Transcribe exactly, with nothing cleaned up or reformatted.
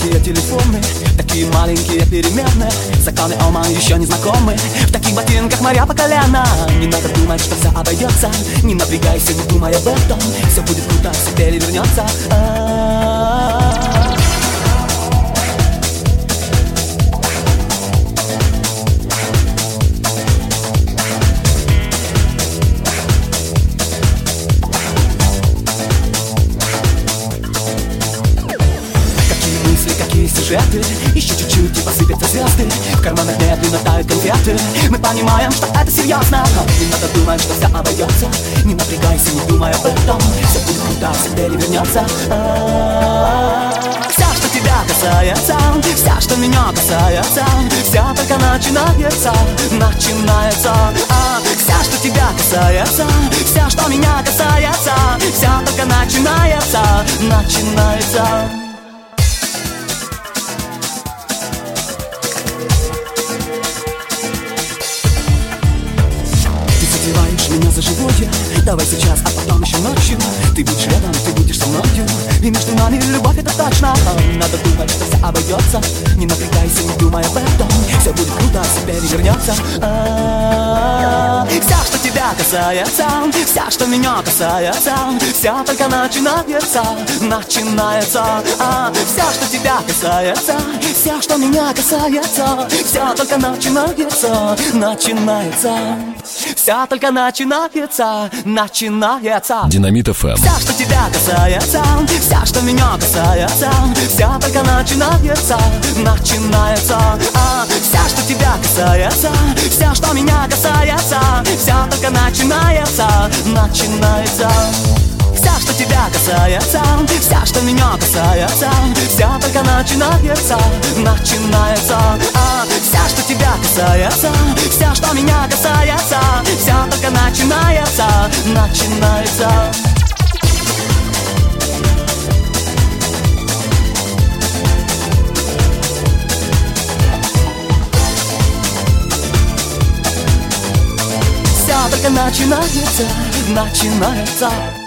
маленькие телефоны, такие маленькие перемены. Законы Ома еще не знакомы. В таких ботинках моря по колено. Не надо думать, что все обойдется. Не напрягайся, не думай об этом. Все будет круто, все перевернется. Какие сюжеты, еще чуть-чуть и посыпятся звезды. В карманах медленно тают конфеты. Мы понимаем, что это серьезно. Не надо думать, что все обойдется. Не напрягайся, не думай об этом. Все будет круто, все перевернется. Все, что тебя касается, все, что меня касается, все только начинается, начинается. Все, что тебя касается, все, что меня касается, все только начинается, начинается. Задеваешь меня за живое. Давай сейчас, а потом еще ночью. Ты будешь рядом, ты будешь со мною. И между нами любовь, это точно. Надо думать, что все обойдется. Не напрягайся, не думай об этом. Все будет круто, все перевернется. Все, что тебя касается, все, что меня касается, все только начинается, начинается. Все, что тебя касается, все, что меня касается, все только начинается, начинается. Все только начинается, начинается. Динамит эф эм. Все, что тебя касается, все, что меня касается, все только начинается, начинается. Все, что тебя касается, все, что меня касается, все только начинается, начинается. Все, что тебя касается, все, что меня касается, все только начинается, начинается. Все, что тебя касается, все, что меня касается, все только начинается, начинается. Все только начинается, начинается.